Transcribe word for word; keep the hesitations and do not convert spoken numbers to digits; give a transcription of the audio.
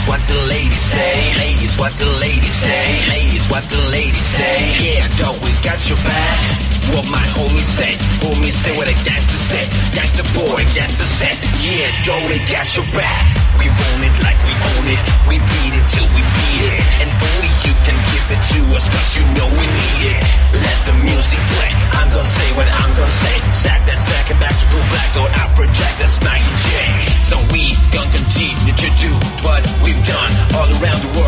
what the ladies say. Ladies, what the ladies say. Ladies, what the ladies say. Yeah, dog, we got your back. What my homies say. Homies say what a gangster said. Gangster boy, gangster set. Yeah, dog, we got your back. We want it like we own it. We beat it till we beat it. And only you can give it to us, cause you know we need it. Let the music play. I'm gonna say what I'm gonna say. Stack that sack and back to blue black or Afrojack, that's Maggie J. So we gonna continue to do what we've done all around the world.